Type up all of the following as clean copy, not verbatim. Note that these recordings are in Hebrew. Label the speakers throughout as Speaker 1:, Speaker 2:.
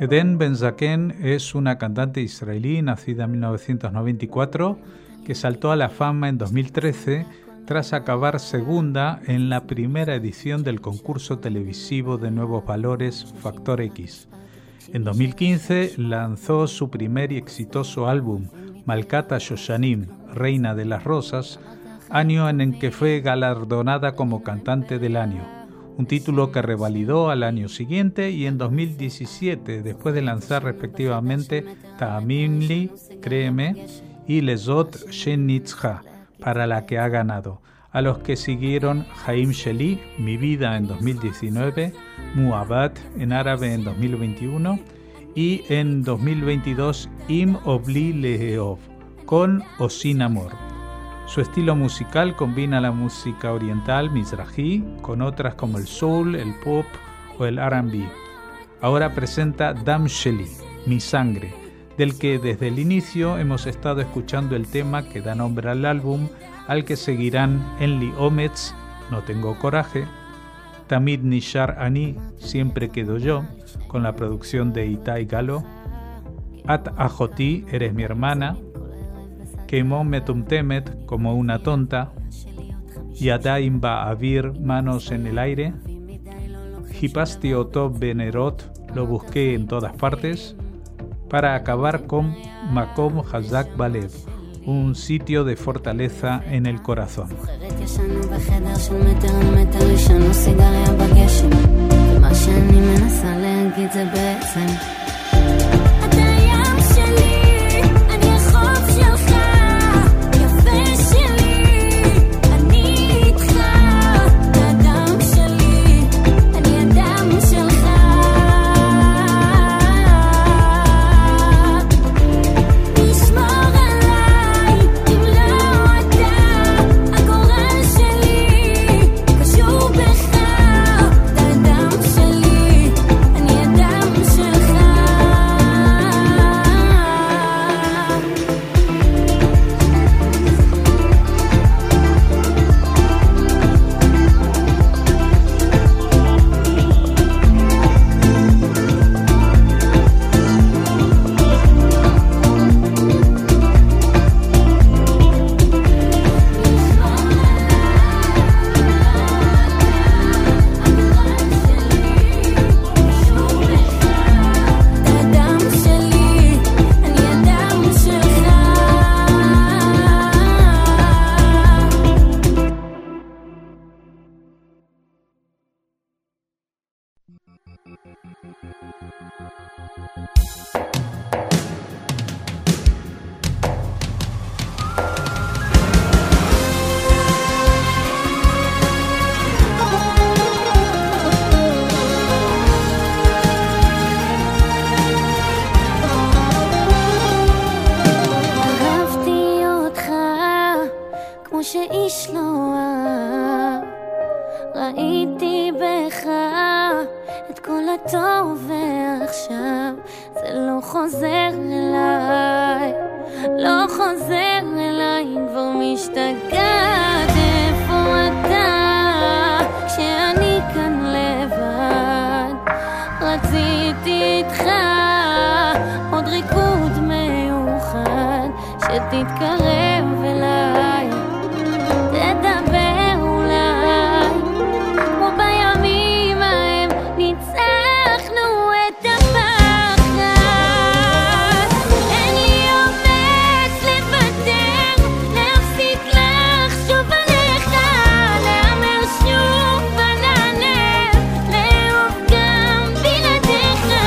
Speaker 1: Eden Ben-Zaken es una cantante israelí nacida en 1994 que saltó a la fama en 2013 tras acabar segunda en la primera edición del concurso televisivo de nuevos valores Factor X. En 2015 lanzó su primer y exitoso álbum, Malkat HaShoshanim, Reina de las Rosas, año en el que fue galardonada como cantante del año, un título que revalidó al año siguiente, y en 2017, después de lanzar respectivamente Ta'amin Li, Créeme, y Lezot Shenitzcha, para la que ha ganado, a los que siguieron Haim Sheli, Mi Vida, en 2019, Mu'abad, en árabe, en 2021, y en 2022 Im Obli Leheov, con o sin amor. Su estilo musical combina la música oriental mizrahi con otras como el soul, el pop o el R&B. Ahora presenta Dam Sheli, Mi Sangre, del que desde el inicio hemos estado escuchando el tema que da nombre al álbum, al que seguirán En Li Ometz, No Tengo Coraje, Tamid Nishar Ani, Siempre Quedo Yo, con la producción de Itai Galo, At Ajoti, Eres Mi Hermana, Keimon Metumtemet, Como Una Tonta, Yadaim Ba'avir, Manos en el Aire, Hipasti Oto Benerot, Lo Busqué en Todas Partes, para acabar con Makom Hazak Balev, un sitio de fortaleza en el corazón.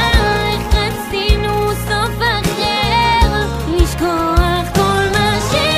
Speaker 2: לשכוח כל מה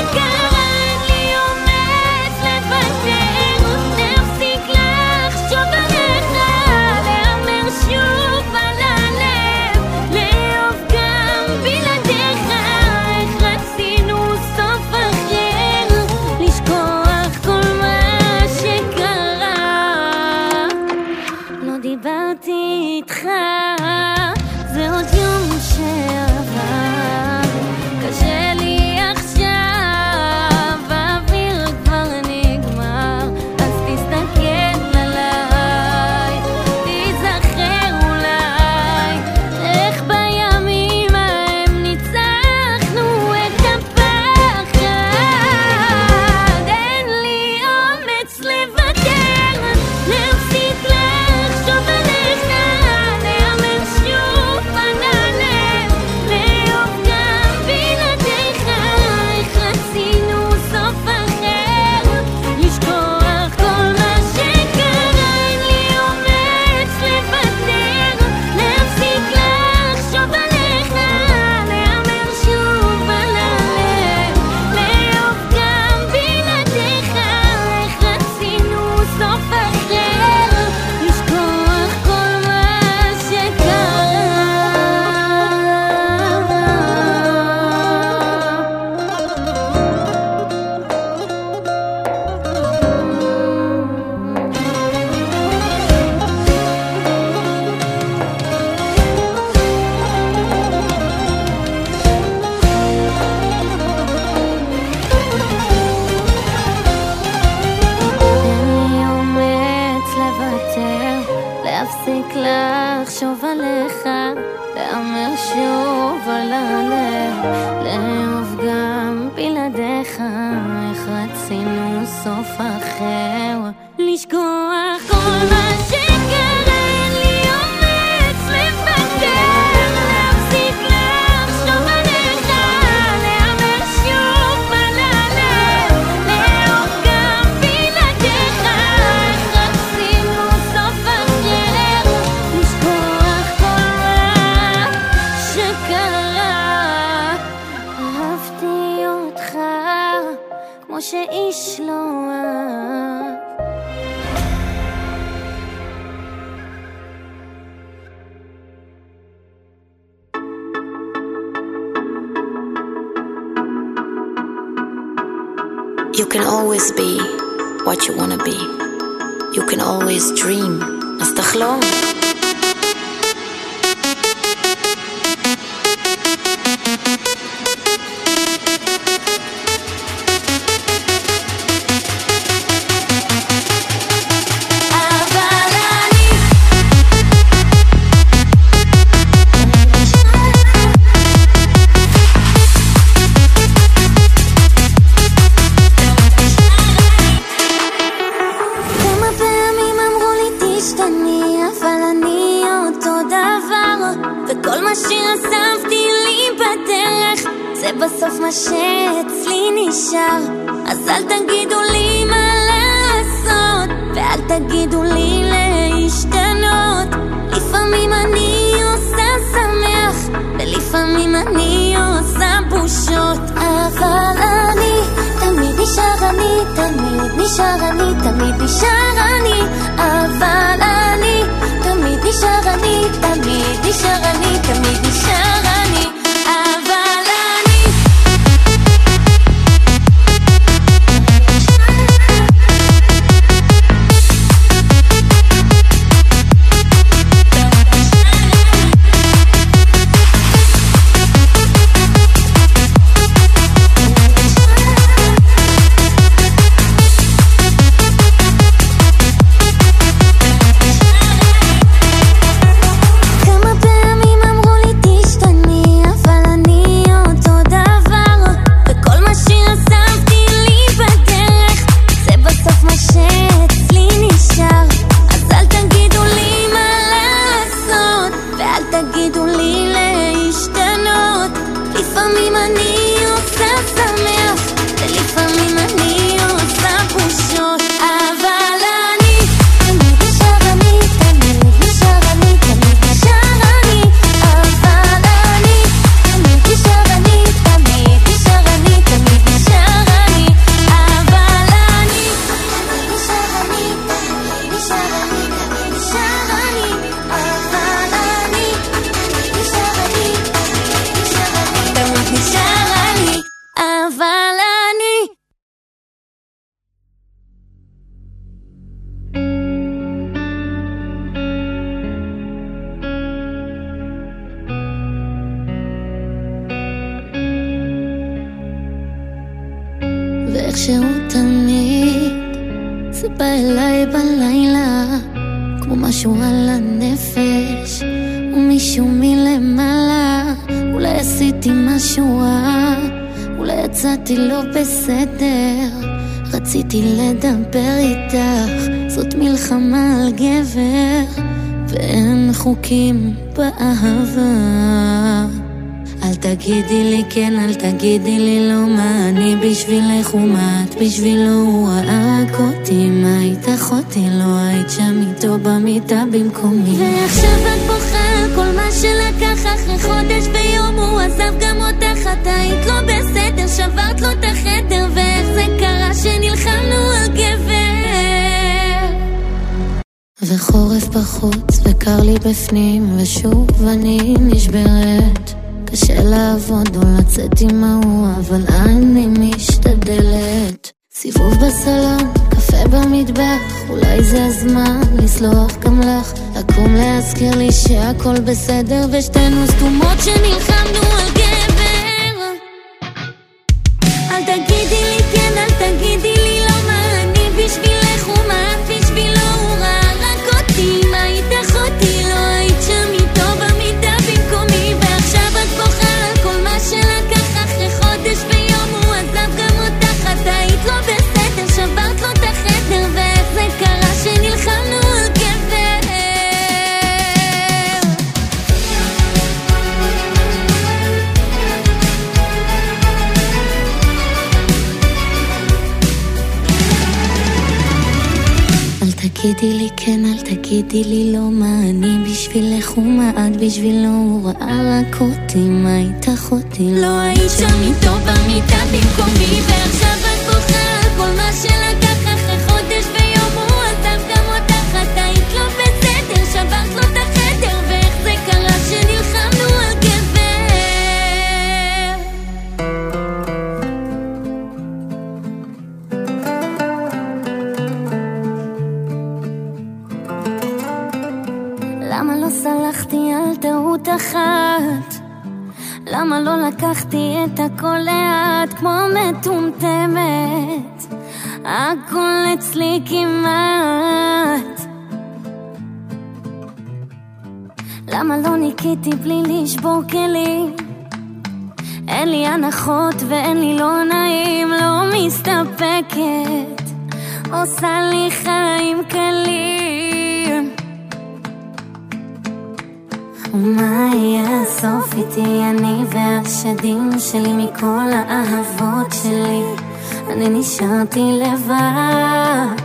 Speaker 2: דרכך, איך רצינו סוף אחר, לשכוח כל מה שקרה, אין לי אומץ לפטר, להפסיק לחשוב עליך, להמר שוב על הלב, לאהוב גם בלעדיך, איך רצינו סוף אחר, לשכוח כל מה שקרה. אהבתי אותך כמו שאיש לא אהב.
Speaker 3: You can always be what you wanna be. You can always dream. אז תחלום.
Speaker 2: בסוף מה שאצלי נשאר, אז אל תגידו לי מה לעשות, ואל תגידו לי להשתנות. לפעמים אני עושה שמח, ולפעמים אני עושה בושות, אבל אני תמיד נשאר אני, תמיד נשאר אני, תמיד נשאר אני, אבל אני תמיד נשאר אני, תמיד נשאר אני, תמיד נשאר אני, אבל
Speaker 4: ואיכשהו תמיד זה בא אליי בלילה כמו משהו על הנפש ומישהו מלמעלה. אולי עשיתי משהו רע, אולי יצאתי לא בסדר, רציתי לדבר איתך, זאת מלחמה על גבר ואין חוקים באהבה. אל תגידי לי כן, אל תגידי לי לא, מה אני בשבילך ומה את בשבילו. הוא ראה אותי, מה היית אחותי, לא היית שם איתו במיטה במקומי.
Speaker 2: ועכשיו את בוכה על כל מה שלקח, אחרי חודש ויום הוא עזב גם אותך. אתה היית לא בסדר, שברת לו את החדר, ואיך זה קרה שנלחמנו על גבר.
Speaker 4: וחורף בחוץ וקר לי בפנים, ושוב אני נשברת, קשה לעבוד או לצאת עם ההוא, אבל אני משתדלת. סיבוב בסלון, קפה במטבח, אולי זה הזמן לסלוח גם לך, לקום להזכיר לי שהכל בסדר ושתינו סתומות שנלחמנו על גבר.
Speaker 2: אל תגידי לי כן, אל תגידי לי לא, מה אני בשבילך ומה את בשבילו. הוא ראה רק אותי, מה היית אחותי, לא היית שם איתו במיטה במקומי. ועכשיו את בוכה על כל מה שלקח, אחרי חודש ויום הוא עזב גם אותי.
Speaker 4: תגידי לי כן, אל תגידי לי לא, מה אני בשבילך ומה את בשבילו, הוא ראה רק אותי, מה איתך אותי?
Speaker 2: לא היית שם איתו במיטה במקומי, ועכשיו את בוכה על כל מה שלקח אחרי חודש ויום, הוא עזב גם אותך, את היית לא בסדר, שברת לו את החדר, ואיך זה קרה שנלחמנו על גבר? למה לא סלחתי על טעות אחת? למה לא לקחתי את הכל לאט כמו מטומטמת? הכל אצלי כמעט. למה לא ניקיתי בלי לשבור כלים? אין לי הנחות ואין לי לא נעים, לא מסתפקת, עושה לי חיים קלים. ומה יהיה הסוף איתי, אני והשדים שלי, מכל האהבות שלי אני נשארתי לבד.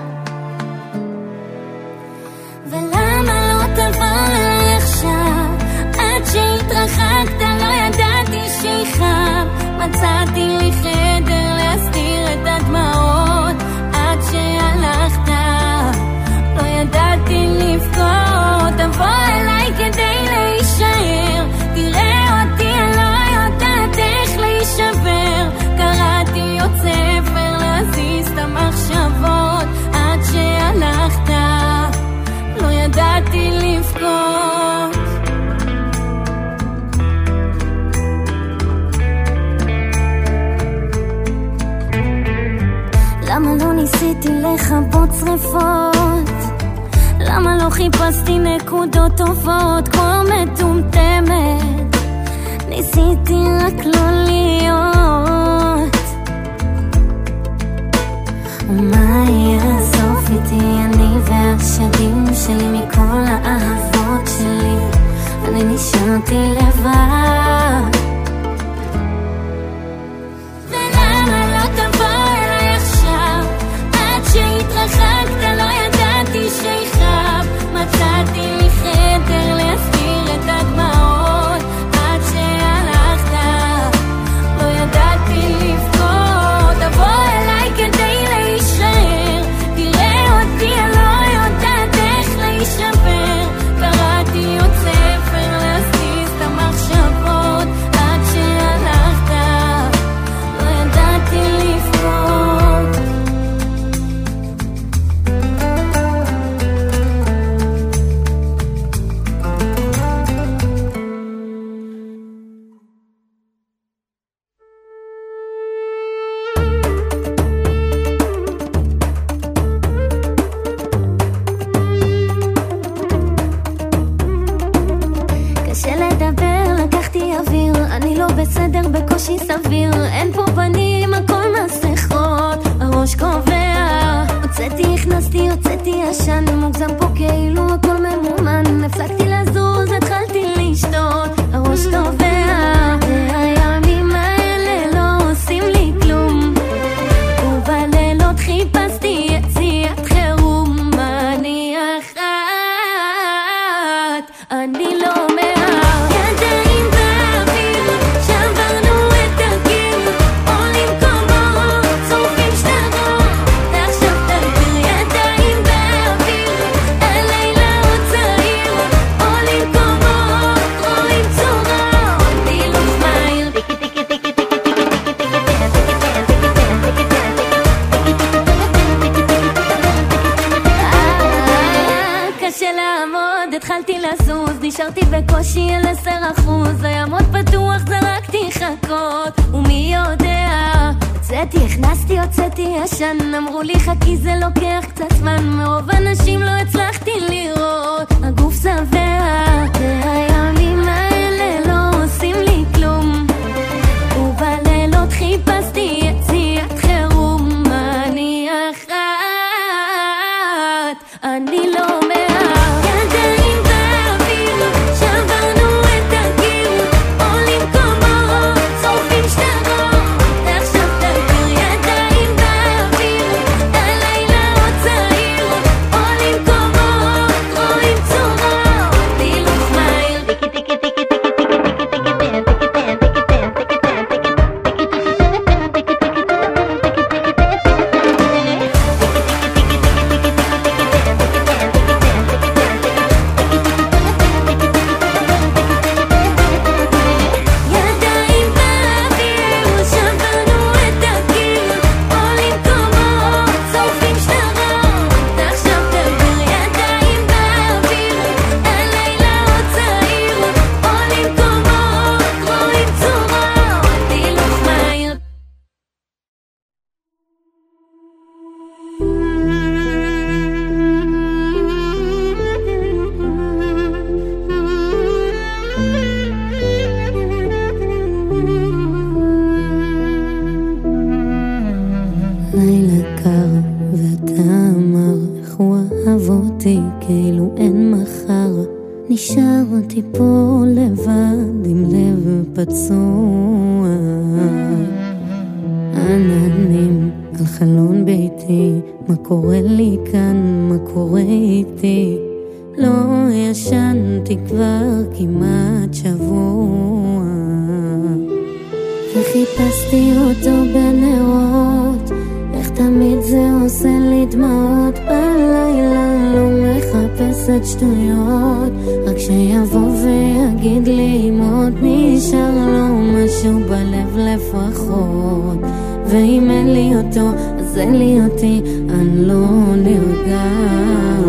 Speaker 2: ולמה לא תבוא אליי עכשיו? עד שהתרחקת לא ידעתי שיחם, מצאתי לי חדר להסתיר את הדמעות. עד שהלכת לא ידעתי לבכות, תבוא אליי כדי להישאר, תראה אותי אני לא יודעת איך להישבר. קראתי עוד ספר להזיז את המחשבות, עד שהלכת לא ידעתי לבכות. למה לא ניסיתי לכבות שריפות? למה לא חיפשתי נקודות טובות כמו מטומטמת? ניסיתי רק לא להיות. ומה יהיה הסוף איתי, אני והשדים שלי, מכל האהבות שלי אני נשארתי לבד. ולמה לא תבוא אליי עכשיו? עד שהתרחקת לא ידעתי שיחם, מצאתי לי חדר להסתיר את הדמעות. עד שהלכת לא ידעתי לבכות, תבוא אליי כדי להישאר, תראה אותי אני לא יודעת איך להישבר. קראתי עוד ספר להסתיס את המחשבות, עד שהלכת לא ידעתי לבכות. קשה לדבר, לקחתי אוויר, אני לא בסדר, בקושי סביר, אין פה פנים, הכל מסכות, הראש קובע. הוצאתי, הכנסתי, הוצאתי ישן, מוגזם פה כאילו הכל ממומן. הפסקתי לזוז, התחלתי לשתות, הראש קובע. והימים האלה לא עושים לי כלום, ובלילות חיפשתי יציאת חירום. אני אחת, אני לא מעט. ידיים באוויר, שברנו את הקיר, עולים קומות, צורפים שטרות, ועכשיו תגביר. ידיים באוויר, הלילה עוד צעיר, עולים קומות, רואים צורות, דילוף מהיר. קשה לעמוד, התחלתי לזוז, נשארתי בקושי על 10%. הימות פתוח, זרקתי חכות, ומי יודע? הוצאתי, הכנסתי, הוצאתי ישן, אמרו לי חכי זה לוקח קצת זמן, מרוב אנשים לא הצלחתי לראות, הגוף שבע. והימים האלה לא עושים לי כלום, ובלילות חיפשתי יציאת חירום. אני אחת, אני לא מעט. ידיים באוויר, שברנו את הקיר, עולים קומות, צורפים שטרות, ועכשיו תגביר. ידיים באוויר, הלילה עוד צעיר, עולים קומות,
Speaker 4: עננים על חלון ביתי, מה קורה לי כאן, מה קורה איתי? לא ישנתי כבר כמעט שבוע, וחיפשתי אותו בנרות, איך תמיד זה עושה לי דמעות בלילה, לא מחפשת שטויות, רק שיבוא ויגיד לי אם עוד נשאר לו משהו בלב לפחות, ואם אין לי אותו אז אין לי אותי, אני לא נרגעת.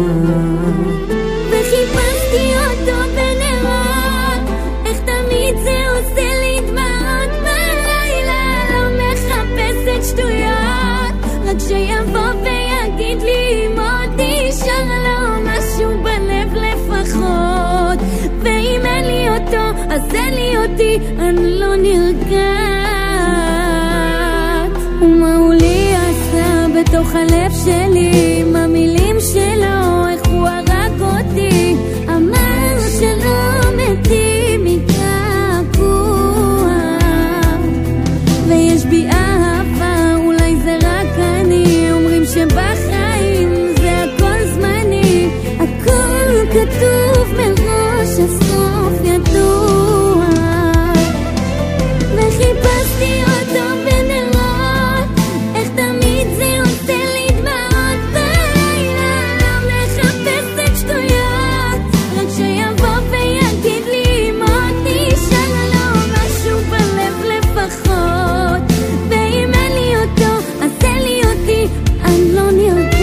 Speaker 4: וחיפשתי אותו בנרות, איך תמיד זה עושה לי דמעות בלילה, לא מחפשת שטויות, רק שיבוא ויגיד לי אם עוד נשאר לו משהו בלב לפחות, ואם אין לי אותו אז אין לי אותי, אני לא נרגעת. ומה הוא לי עשה בתוך הלב שלי, עם המילים שלו, איך הוא הרג אותי, אמר שלא מתים מקעקוע, ויש בי אהבה, אולי זה רק אני, אומרים שבחיים זה הכל זמני, הכל כתוב מראש, הסוף ידוע. וחיפשתי אותו בנרות, איך תמיד זה עושה לי דמעות בלילה, לא מחפשת שטויות, רק שיבוא ויגיד לי אם עוד נשאר לו משהו בלב לפחות, ואם אין לי אותו אז אין לי אותי, אני לא נרגעת.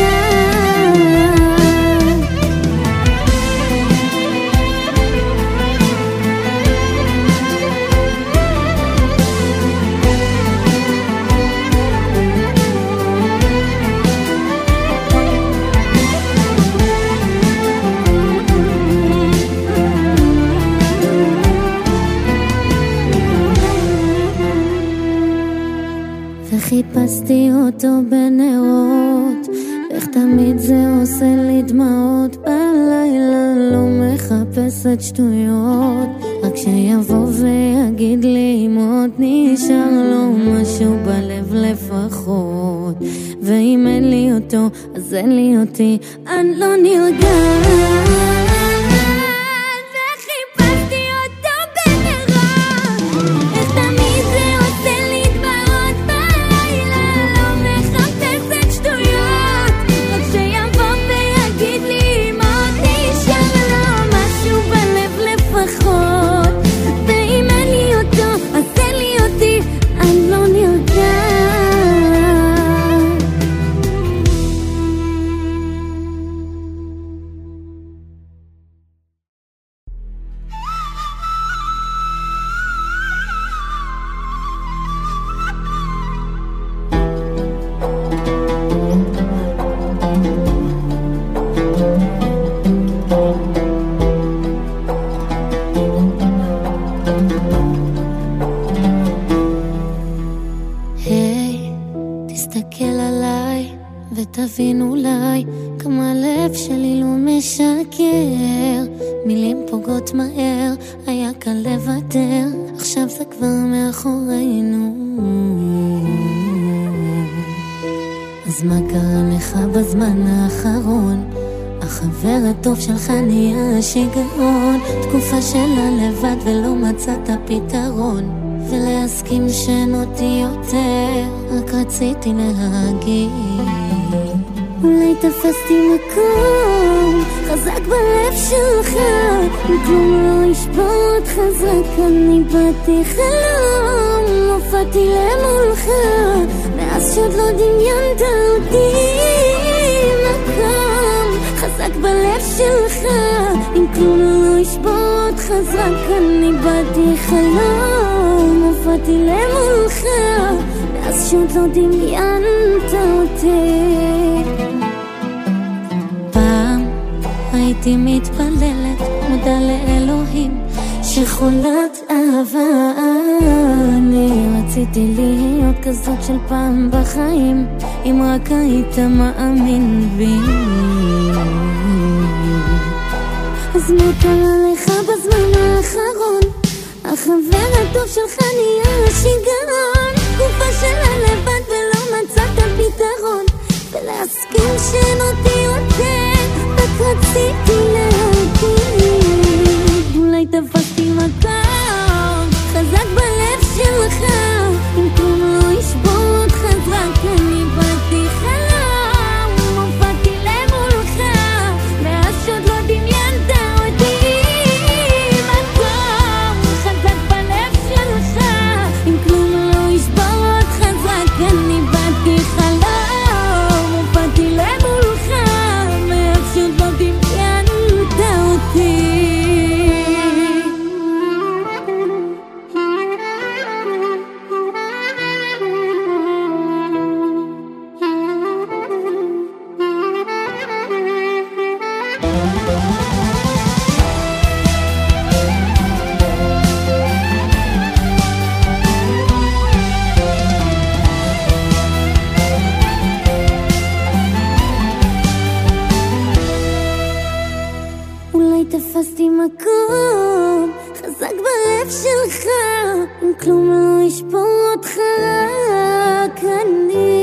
Speaker 4: וחיפשתי אותו בנרות, איך תמיד זה עושה לי דמעות בלילה, לא מחפשת שטויות, רק שיבוא ויגיד לי אם עוד נשאר לו משהו בלב לפחות, ואם אין לי אותו אז אין לי אותי, אני לא נרגעת. ותבין אולי כמה לב שלי לא משקר, מילים פוגעות מהר, היה קל לוותר, עכשיו זה כבר מאחורינו. אז מה קרה לך בזמן האחרון? החבר הטוב שלך נהיה שיגעון, תקופה שלה לבד ולא מצאת פתרון, ולהסכים שאין אותי יותר, רק רציתי להגיד, אולי תפסתי מקום חזק בלב שלך, כלום לא ישבור אותך חזק, אני באתי חלום, הופעתי למולך, מאז שעוד לא דמיינת אותי, מקום חזק בלב שלך, אם כלום לא ישבור אותך חזק, אני באתי חלום, הופעתי למולך, מאז שעוד לא דמיינת אותי. הייתי מתפללת, מודה לאלוהים שחולת אהבה, אני רציתי להיות כזאת של פעם בחיים, אם רק היית מאמין בי. אז מה קרה לך בזמן האחרון? החבר הטוב שלך נהיה שיגעון, תקופה שלה לבד ולא חזק בלב שלך, אם כלום לא ישבור אותך, רק אני